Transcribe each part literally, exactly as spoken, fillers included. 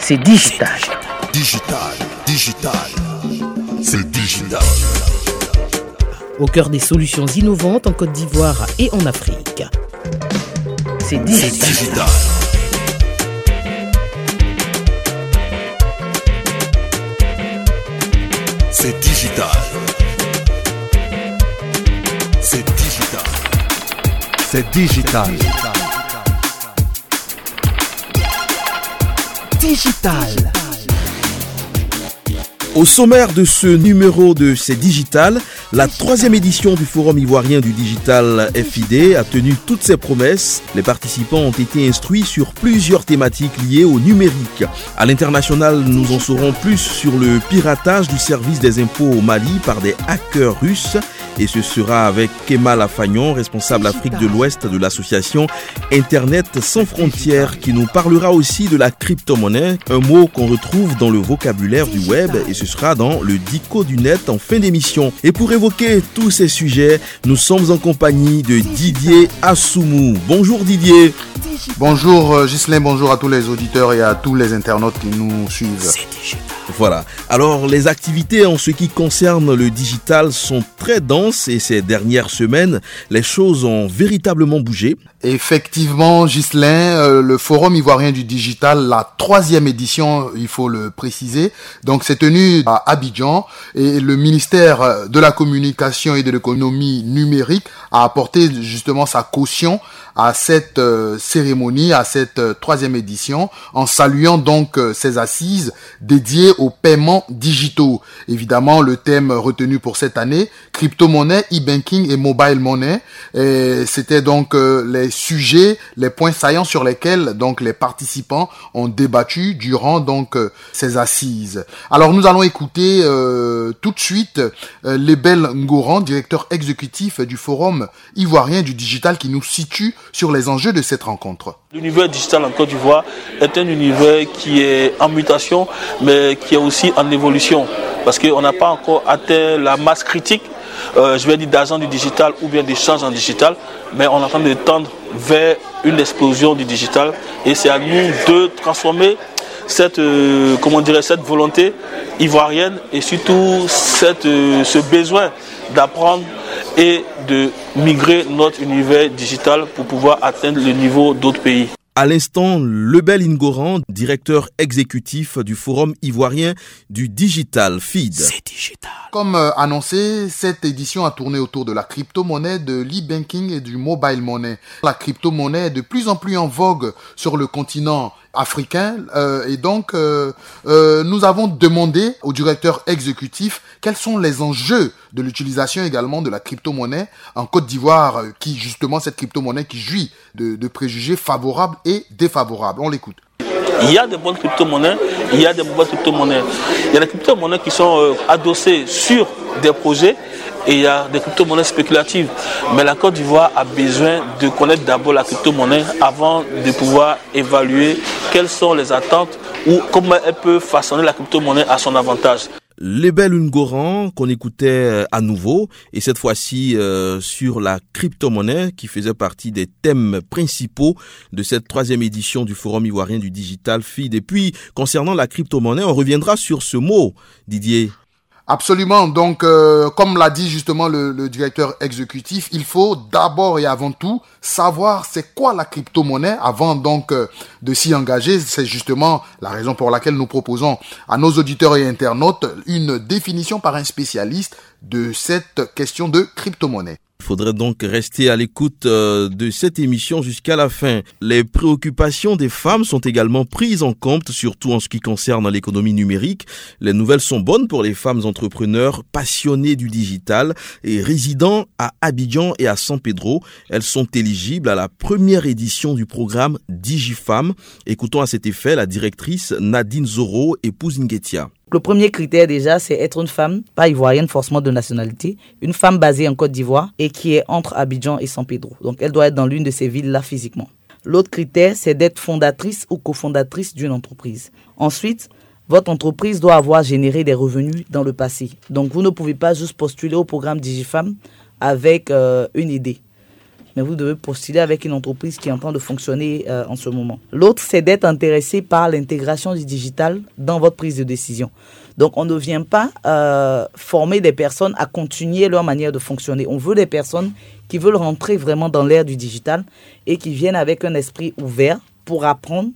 C'est digital. Digital, digital, c'est digital. Au cœur des solutions innovantes en Côte d'Ivoire et en Afrique. C'est digital. C'est digital. C'est digital. C'est digital. C'est digital. Digital. Au sommaire de ce numéro de C'est Digital, la troisième édition du Forum ivoirien du Digital F I D a tenu toutes ses promesses. Les participants ont été instruits sur plusieurs thématiques liées au numérique. À l'international, nous en saurons plus sur le piratage du service des impôts au Mali par des hackers russes. Et ce sera avec Kemal Afagnon, responsable Afrique de l'Ouest de l'association Internet sans frontières, qui nous parlera aussi de la crypto-monnaie, un mot qu'on retrouve dans le vocabulaire du web, et ce sera dans le Dico du net en fin d'émission. Et pour évoquer tous ces sujets, nous sommes en compagnie de Didier Assoumou. Bonjour Didier. Bonjour Ghislain, bonjour à tous les auditeurs et à tous les internautes qui nous suivent. Voilà. Alors, les activités en ce qui concerne le digital sont très denses et ces dernières semaines, les choses ont véritablement bougé. Effectivement, Ghislain, euh, le Forum ivoirien du digital, la troisième édition, il faut le préciser, donc c'est tenu à Abidjan et le ministère de la Communication et de l'économie numérique a apporté justement sa caution à cette euh, cérémonie, à cette euh, troisième édition, en saluant donc euh, ces assises dédiées aux paiements digitaux. Évidemment, le thème retenu pour cette année, crypto-monnaie, e-banking et mobile money, et c'était donc euh, les sujets, les points saillants sur lesquels donc les participants ont débattu durant donc euh, ces assises. Alors nous allons écouter euh, tout de suite euh, Lebel Ngoran, directeur exécutif du Forum ivoirien du digital, qui nous situe sur les enjeux de cette rencontre. L'univers digital en Côte d'Ivoire est un univers qui est en mutation, mais qui est aussi en évolution, parce qu'on n'a pas encore atteint la masse critique, euh, je vais dire d'argent du digital ou bien d'échange en digital, mais on est en train de tendre vers une explosion du digital, et c'est à nous de transformer cette, euh, comment dirais, cette volonté ivoirienne et surtout cette, euh, ce besoin d'apprendre et de migrer notre univers digital pour pouvoir atteindre le niveau d'autres pays. À l'instant, Lebel Ngoran, directeur exécutif du Forum ivoirien du Digital F I D. C'est digital. Comme euh, annoncé, cette édition a tourné autour de la crypto-monnaie, de l'e-banking et du mobile money. La crypto-monnaie est de plus en plus en vogue sur le continent africain euh, et donc euh, euh, nous avons demandé au directeur exécutif quels sont les enjeux de l'utilisation également de la crypto-monnaie en Côte d'Ivoire, euh, qui justement cette crypto-monnaie qui jouit de, de préjugés favorables et défavorables. On l'écoute. Il y a des bonnes crypto-monnaies, il y a des mauvaises crypto-monnaies. Il y a des crypto-monnaies qui sont euh, adossées sur des projets et il y a des crypto-monnaies spéculatives. Mais la Côte d'Ivoire a besoin de connaître d'abord la crypto-monnaie avant de pouvoir évaluer quelles sont les attentes ou comment elle peut façonner la crypto-monnaie à son avantage. Lebel Ngoran qu'on écoutait à nouveau, et cette fois-ci euh, sur la crypto-monnaie qui faisait partie des thèmes principaux de cette troisième édition du Forum ivoirien du Digital F I D. Et puis, concernant la crypto-monnaie, on reviendra sur ce mot, Didier. Absolument. Donc, euh, comme l'a dit justement le, le directeur exécutif, il faut d'abord et avant tout savoir c'est quoi la crypto-monnaie avant donc euh, de s'y engager. C'est justement la raison pour laquelle nous proposons à nos auditeurs et internautes une définition par un spécialiste de cette question de crypto-monnaie. Il faudrait donc rester à l'écoute euh, de cette émission jusqu'à la fin. Les préoccupations des femmes sont également prises en compte, surtout en ce qui concerne l'économie numérique. Les nouvelles sont bonnes pour les femmes entrepreneurs passionnées du digital et résidant à Abidjan et à San Pedro. Elles sont éligibles à la première édition du programme DigiFemme. Écoutons à cet effet la directrice Nadine Zoro, épouse Nguetia. Le premier critère déjà, c'est être une femme, pas ivoirienne forcément de nationalité, une femme basée en Côte d'Ivoire et qui est entre Abidjan et San Pedro. Donc elle doit être dans l'une de ces villes-là physiquement. L'autre critère, c'est d'être fondatrice ou cofondatrice d'une entreprise. Ensuite, votre entreprise doit avoir généré des revenus dans le passé. Donc vous ne pouvez pas juste postuler au programme DigiFemme avec euh, une idée. mais vous devez postuler avec une entreprise qui est en train de fonctionner euh, en ce moment. L'autre, c'est d'être intéressé par l'intégration du digital dans votre prise de décision. Donc, on ne vient pas euh, former des personnes à continuer leur manière de fonctionner. On veut des personnes qui veulent rentrer vraiment dans l'ère du digital et qui viennent avec un esprit ouvert pour apprendre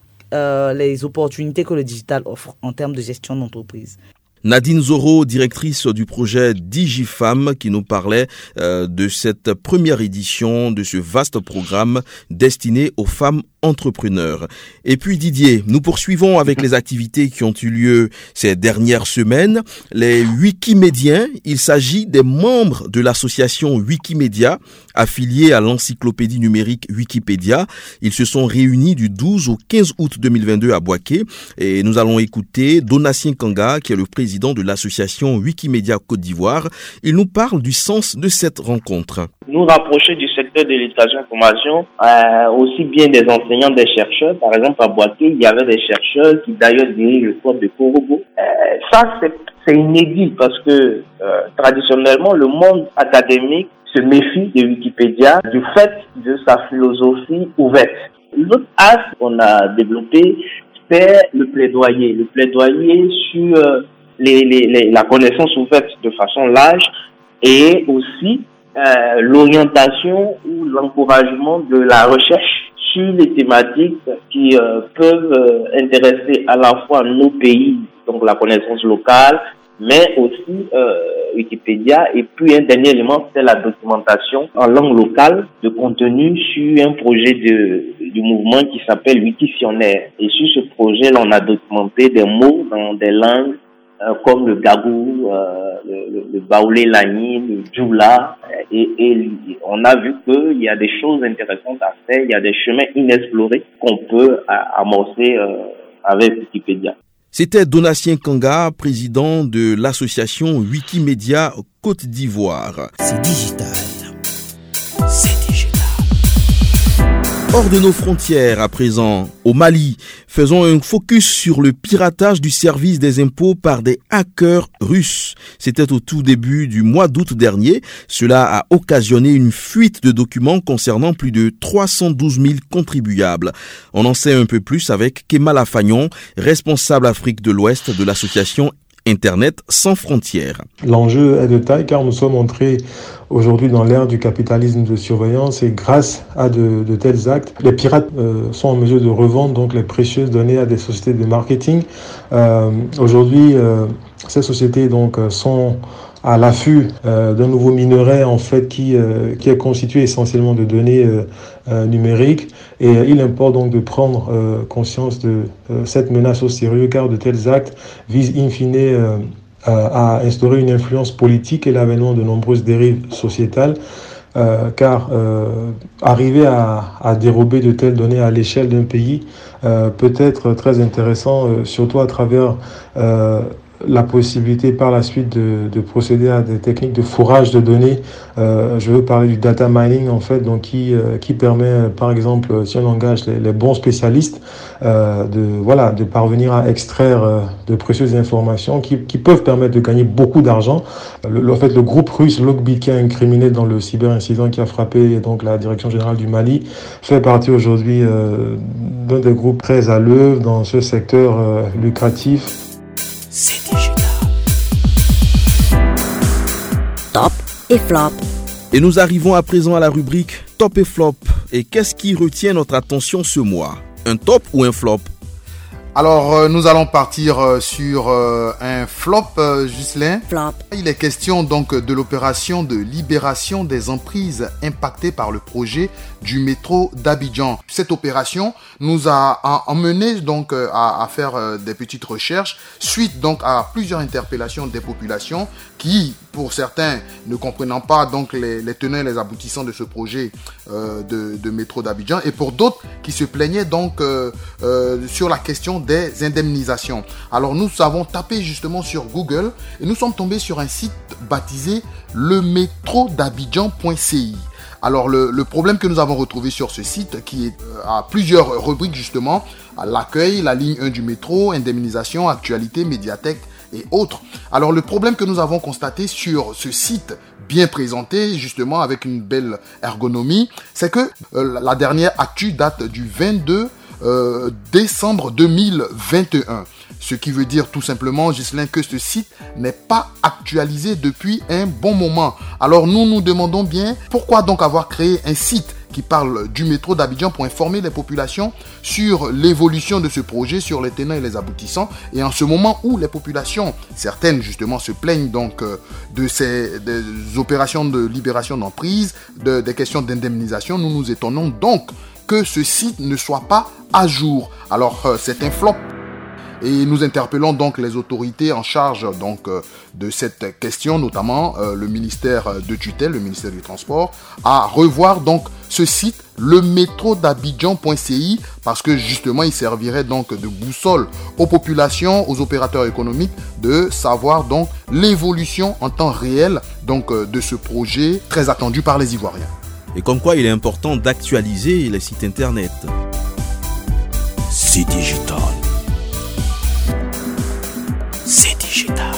euh, les opportunités que le digital offre en termes de gestion d'entreprise. Nadine Zoro, directrice du projet DigiFemme, qui nous parlait euh, de cette première édition de ce vaste programme destiné aux femmes entrepreneurs. Et puis Didier, nous poursuivons avec les activités qui ont eu lieu ces dernières semaines. Les Wikimédiens, il s'agit des membres de l'association Wikimédia, affiliée à l'encyclopédie numérique Wikipédia. Ils se sont réunis du douze au quinze août deux mille vingt-deux à Bouaké et nous allons écouter Donatien Kanga, qui est le président de l'association Wikimédia Côte d'Ivoire. Il nous parle du sens de cette rencontre. Nous rapprocher du secteur de l'éducation et formation, euh, aussi bien des enseignants, des chercheurs. Par exemple, à Bouaké, il y avait des chercheurs qui d'ailleurs dirigent le club de Korobo. Euh, ça, c'est, c'est inédit parce que euh, traditionnellement, le monde académique se méfie de Wikipédia du fait de sa philosophie ouverte. L'autre axe qu'on a développé, c'est le plaidoyer. Le plaidoyer sur euh, les, les, les, la connaissance ouverte de façon large et aussi euh, l'orientation ou l'encouragement de la recherche sur les thématiques qui euh, peuvent euh, intéresser à la fois nos pays, donc la connaissance locale, mais aussi euh, Wikipédia. Et puis un dernier élément, c'est la documentation en langue locale de contenu sur un projet de, du mouvement qui s'appelle Wikitionnaire. Et sur ce projet-là, on a documenté des mots dans des langues euh, comme le gagou, euh, le, le, le baoulé lani, le djoula. Et, et on a vu qu'il y a des choses intéressantes à faire, il y a des chemins inexplorés qu'on peut a, amorcer euh, avec Wikipédia. C'était Donatien Kanga, président de l'association Wikimédia Côte d'Ivoire. C'est digital. C'est digital. Hors de nos frontières à présent, au Mali, faisons un focus sur le piratage du service des impôts par des hackers russes. C'était au tout début du mois d'août dernier. Cela a occasionné une fuite de documents concernant plus de trois cent douze mille contribuables. On en sait un peu plus avec Kemal Afagnon, responsable Afrique de l'Ouest de l'association Internet sans frontières. L'enjeu est de taille car nous sommes entrés aujourd'hui dans l'ère du capitalisme de surveillance et grâce à de, de tels actes, les pirates euh, sont en mesure de revendre donc les précieuses données à des sociétés de marketing. Euh, aujourd'hui, euh, ces sociétés donc sont à l'affût euh, d'un nouveau minerai en fait qui euh, qui est constitué essentiellement de données euh, euh, numériques et euh, il importe donc de prendre euh, conscience de euh, cette menace au sérieux car de tels actes visent in fine euh, à instaurer une influence politique et l'avènement de nombreuses dérives sociétales. Euh, car euh, arriver à, à dérober de telles données à l'échelle d'un pays euh, peut être très intéressant, euh, surtout à travers euh, la possibilité par la suite de, de procéder à des techniques de fourrage de données. Euh, je veux parler du data mining en fait, donc qui euh, qui permet par exemple, si on engage les, les bons spécialistes, euh, de voilà de parvenir à extraire euh, de précieuses informations qui qui peuvent permettre de gagner beaucoup d'argent. Le, le en fait le groupe russe Logbit qui est incriminé dans le cyberincident qui a frappé donc la direction générale du Mali fait partie aujourd'hui euh, d'un des groupes très à l'œuvre dans ce secteur euh, lucratif. C'est digital. Top et flop. Et nous arrivons à présent à la rubrique Top et Flop. Et qu'est-ce qui retient notre attention ce mois? Un top ou un flop? Alors, euh, nous allons partir euh, sur euh, un flop, euh, Ghislain. Flop. Il est question donc de l'opération de libération des emprises impactées par le projet du métro d'Abidjan. Cette opération nous a, a emmené donc euh, à, à faire euh, des petites recherches suite donc à plusieurs interpellations des populations qui, pour certains, ne comprenant pas donc les, les tenants et les aboutissants de ce projet euh, de, de métro d'Abidjan, et pour d'autres qui se plaignaient donc euh, euh, sur la question des indemnisations. Alors nous avons tapé justement sur Google et nous sommes tombés sur un site baptisé le métro d'Abidjan point c i. Alors le, le problème que nous avons retrouvé sur ce site, qui est, euh, a plusieurs rubriques justement, à l'accueil, la ligne un du métro, indemnisation, actualité, médiathèque et autres. Alors le problème que nous avons constaté sur ce site bien présenté, justement avec une belle ergonomie, c'est que euh, la dernière actu date du vingt-deux euh, décembre deux mille vingt et un. Ce qui veut dire tout simplement, Ghislain, que ce site n'est pas actualisé depuis un bon moment. Alors nous nous demandons bien pourquoi donc avoir créé un site qui parle du métro d'Abidjan pour informer les populations sur l'évolution de ce projet, sur les tenants et les aboutissants. Et en ce moment où les populations, certaines justement, se plaignent donc euh, de ces des opérations de libération d'emprise, de, des questions d'indemnisation, nous nous étonnons donc que ce site ne soit pas à jour. Alors euh, c'est un flop. Et nous interpellons donc les autorités en charge donc euh, de cette question, notamment euh, le ministère de tutelle, le ministère du Transport, à revoir donc ce site, le métro d'Abidjan point C I, parce que justement il servirait donc de boussole aux populations, aux opérateurs économiques, de savoir donc l'évolution en temps réel donc euh, de ce projet très attendu par les Ivoiriens. Et comme quoi il est important d'actualiser les sites internet. C'est digital. C'est digital.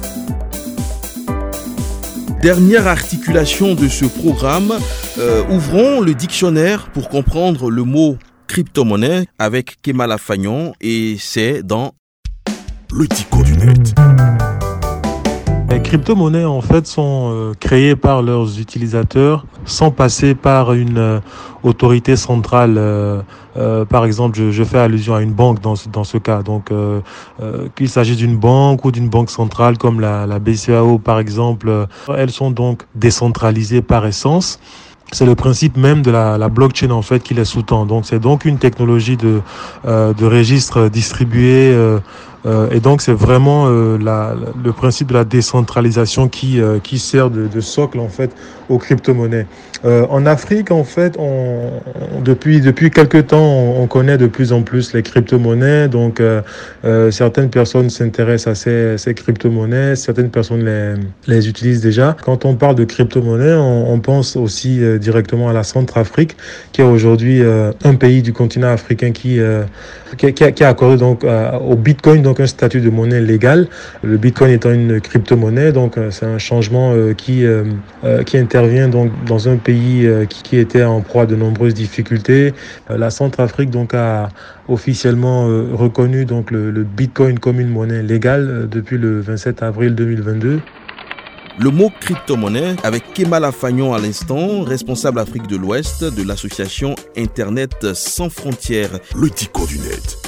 Dernière articulation de ce programme, euh, ouvrons le dictionnaire pour comprendre le mot crypto-monnaie avec Kemala Fagnon et c'est dans Le Tico du net. Les crypto-monnaies en fait sont euh, créées par leurs utilisateurs sans passer par une euh, autorité centrale. Euh, euh, par exemple, je, je fais allusion à une banque dans ce, dans ce cas. Donc, euh, euh, qu'il s'agisse d'une banque ou d'une banque centrale comme la, la B C A O par exemple, euh, elles sont donc décentralisées par essence. C'est le principe même de la, la blockchain en fait qui les sous-tend. Donc, c'est donc une technologie de, euh, de registre distribué. Euh, Euh, et donc c'est vraiment euh, la, le principe de la décentralisation qui euh, qui sert de, de socle en fait aux crypto-monnaies. Euh, en Afrique en fait, on, on, depuis depuis quelque temps, on, on connaît de plus en plus les crypto-monnaies. Donc euh, euh, certaines personnes s'intéressent à ces, ces crypto-monnaies, certaines personnes les les utilisent déjà. Quand on parle de crypto-monnaies, on, on pense aussi euh, directement à la Centrafrique, qui est aujourd'hui euh, un pays du continent africain qui euh, qui, qui, a, qui a accordé donc euh, au Bitcoin donc un statut de monnaie légale. Le Bitcoin étant une crypto-monnaie, donc euh, c'est un changement euh, qui euh, euh, qui intervient donc dans un pays euh, qui, qui était en proie à de nombreuses difficultés. Euh, la Centrafrique donc a officiellement euh, reconnu donc le, le Bitcoin comme une monnaie légale euh, depuis le vingt-sept avril deux mille vingt-deux. Le mot crypto-monnaie avec Kemala Fagnon à l'instant, responsable Afrique de l'Ouest de l'association Internet sans frontières. Le Tico du net.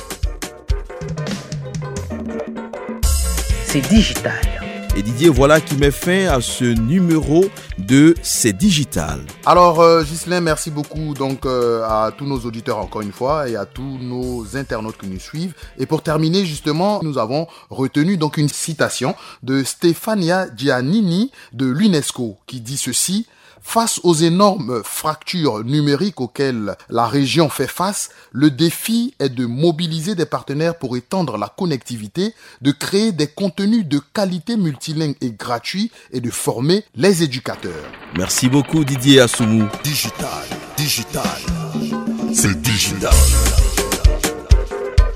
C'est digital. Et Didier, voilà qui met fin à ce numéro de C'est digital. Alors euh, Ghislain, merci beaucoup donc euh, à tous nos auditeurs encore une fois et à tous nos internautes qui nous suivent. Et pour terminer justement, nous avons retenu donc une citation de Stefania Giannini de l'UNESCO qui dit ceci: face aux énormes fractures numériques auxquelles la région fait face, le défi est de mobiliser des partenaires pour étendre la connectivité, de créer des contenus de qualité multilingue et gratuits et de former les éducateurs. Merci beaucoup Didier Assoumou. Digital, digital, c'est le digital.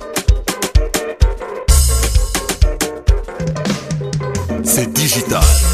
C'est digital.